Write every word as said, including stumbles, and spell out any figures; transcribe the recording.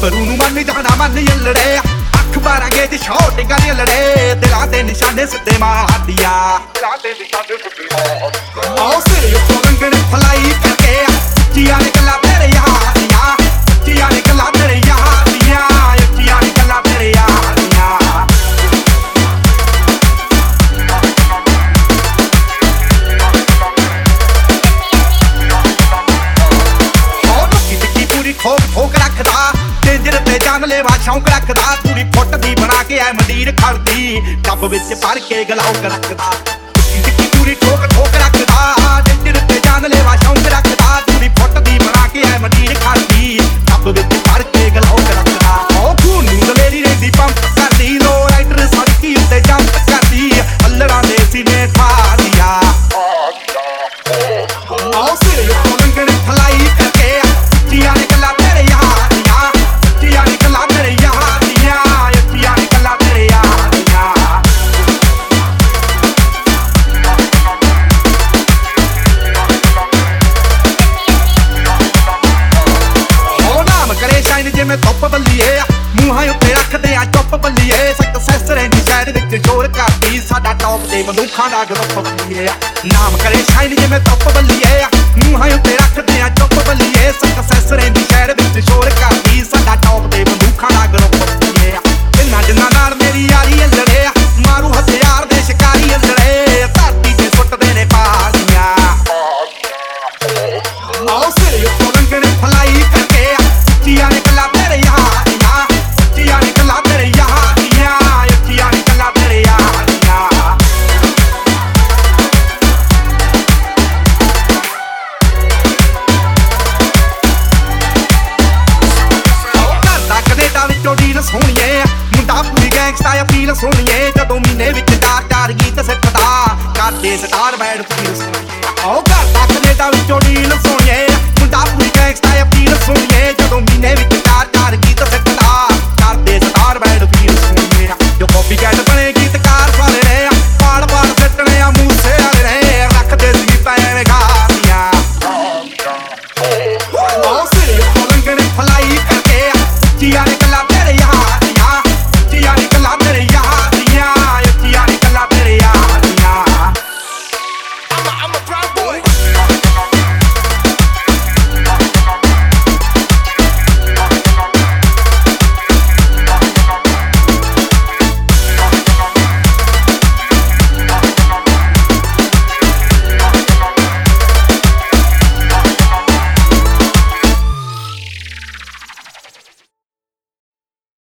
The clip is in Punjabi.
ਗੱਭਰੂ ਨੂੰ ਮੰਨ ਜਾਣਾ ਮੰਨ ਯੱਲੜੇ ਅਖਬਾਰਾਂ ਗੇਜ ਸ਼ੌਟਿੰਗਾਂ ਦੀਆਂ ਲੜੇ ਦਿਲਾਂ ਤੇ ਨਿਸ਼ਾਨੇ ਸਿੱਧੇ ਮਾਰਦੀਆਂ ਦਿਲਾਂ ਤੇ ਨਿਸ਼ਾਨੇ ਸਿੱਧੇ ਮਾਰਦੀਆਂ ਆਓ ਸਿਰ ਉੱਤੋਂ ਰੰਗਣ ਫਲਾਈ ਕਰਕੇ ਉੱਚੀਆਂ ਨੇ ਗੱਲਾਂ ਤੇਰੇ ਯਾਰ ਦੀਆਂ ਉੱਚੀਆਂ ਨੇ ਗੱਲਾਂ ਤੇਰੇ ਯਾਰ ਦੀਆਂ ਉੱਚੀਆਂ ਨੇ ਗੱਲਾਂ ਤੇਰੇ ਯਾਰ ਦੀਆਂ ਠੋਕ ਠੋਕ ਰੱਖਦਾ ਡੇਂਜਰ ਤੇ ਜਾਨਲੇਵਾ ਸ਼ੌਂਕ ਰੱਖਦਾ ਪੂਰੀ ਫੁੱਟ ਦੀ ਬਣਾ ਕੇ ਐ ਮੰਡੀਰ ਖੜਦੀ ਟੱਬ ਵਿੱਚ ਭਰ ਕੇ ਗਲਾਉਕ ਰੱਖਦਾ ਟਿੱਕੀ ਪੂਰੀ ਠੋਕ ਠੋਕ ਰੱਖਦਾ ਡੇਂਜਰ ਤੇ ਜਾਨਲੇਵਾ ਸ਼ੌਂਕ ਰੱਖਦਾ ਪੂਰੀ ਫੁੱਟ ਦੀ ਬਣਾ ਕੇ ਐ ਮੰਡੀਰ ਖੜਦੀ ਟੱਬ ਵਿੱਚ ਭਰ ਕੇ ਗਲਾਉਕ ਰੱਖਦਾ ਉਹ ਖੂਨ ਨੂੰ ਦਲੇਰੀ ਰਹਿੰਦੀ ਪੰਪ ਕਰਦੀ ਲੋ ਰਾਈਡਰ ਸੜਕੀ ਉੱਤੇ ਜੰਪ ਕਰਦੀ ਅੱਲੜਾਂ ਦੇ ਸੀਨੇ ਠਾਰੀਆ ਆਓ ਸਿਰ ਉੱਤੋਂ ਲੰਘਣ ਫਲਾਈ ਕਰਕੇ ਉੱਚੀਆਂ ਨੇ ਗੱਲਾਂ ਤੇਰੇ ਯਾਰ ਦੀਆਂ ਉੱਚੀਆਂ ਨੇ ਗੱਲਾਂ ਤੇਰੇ ਯਾਰ ਦੀਆਂ ਉੱਚੀਆਂ ਨੇ ਗੱਲਾਂ ਤੇਰੇ ਯਾਰ ਦੀਆਂ ਉਹ ਨਾਮ ਕਰੇ ਸ਼ਾਇਨ ਜਿਵੇਂ ਧੁੱਪ ਬੱਲੀਏ ਮੂੰਹਾਂ ਉੱਤੇ ਰੱਖਦੇ ਆ ਚੁੱਪ ਬੱਲੀਏ ਸਕਸੈਸ ਰਹਿੰਦੀ ਸ਼ਹਿਰ ਵਿੱਚ ਜ਼ੋਰ ਕਰਦੀ ਸਾਡਾ ਟੌਪ ਦੇ ਬੰਦੂਖਾਂ ਦਾ ਗਰੁੱਪ ਬੱਲੀਏ ਨਾਮ ਕਰੇ ਸ਼ਾਇਨ ਜਿਵੇਂ ਧੁੱਪ ਬੱਲੀਏ ਮੂੰਹਾਂ ਉੱਤੇ ਰੱਖਦੇ ਆ ਚੁੱਪ ਬੱਲੀਏ ਸਕਸੈਸ ਰਹਿੰਦੀ ਸ਼ਹਿਰ ਵਿੱਚ ਜ਼ੋਰ ਕਰਦੀ ਸਾਡਾ ਟੌਪ ਦੇ ਬੰਦੂਖਾਂ ਦਾ ਗਰੁੱਪ ਬੱਲੀਏ ਜਿੰਨਾ ਜਿੰਨਾ ਨਾਲ ਮੇਰੀ ਯਾਰੀ ਅੱਲੜੇ ਮਾਰੂ ਹਥਿਆਰ ਦੇ ਸ਼ਿਕਾਰੀ ਅੱਲੜੇ ਧਰਤੀ ਤੇ ਸੁੱਟਦੇ ਨੇ ਪਾਲੀਆਂ ਆਓ ਸਿਰ ਉੱਤੋਂ ਲੰਘਣ ਫਲਾਈ ਕਰਕੇ ਉੱਚੀਆਂ ਨੇ ਗੱਲਾਂ ਤੇਰੇ ਯਾਰ ਦੀਆਂ ਉੱਚੀਆਂ ਨੇ ਗੱਲਾਂ ਤੇਰੇ ਯਾਰ ਦੀਆਂ ਉੱਚੀਆਂ ਨੇ ਗੱਲਾਂ ਤੇਰੇ ਯਾਰ ਦੀਆਂ ਕੈਨੇਡਾ ਵਿੱਚੋਂ ਡੀਲ ਸੋਹਣੀਏ ਮੁੰਡਾ ਪੂਰੀ ਗੈਂਗਸਟਾ ਅਪੀਲ ਸੋਹਣੀਏ ਜਦੋਂ ਮਹੀਨੇ ਵਿੱਚ ਚਾਰ ਚਾਰ ਗੀਤ ਸਿੱਖਦਾ ਕਰਦੇ ਸਟਾਰ ਬੈਂਡ ਫੀਲ ਸੋਹਣੀਏ ਆਓ ਘਰ ਦਾ ਕੈਨੇਡਾ ਵਿੱਚੋਂ ਡੀਲ ਸੋਹਣੀਏ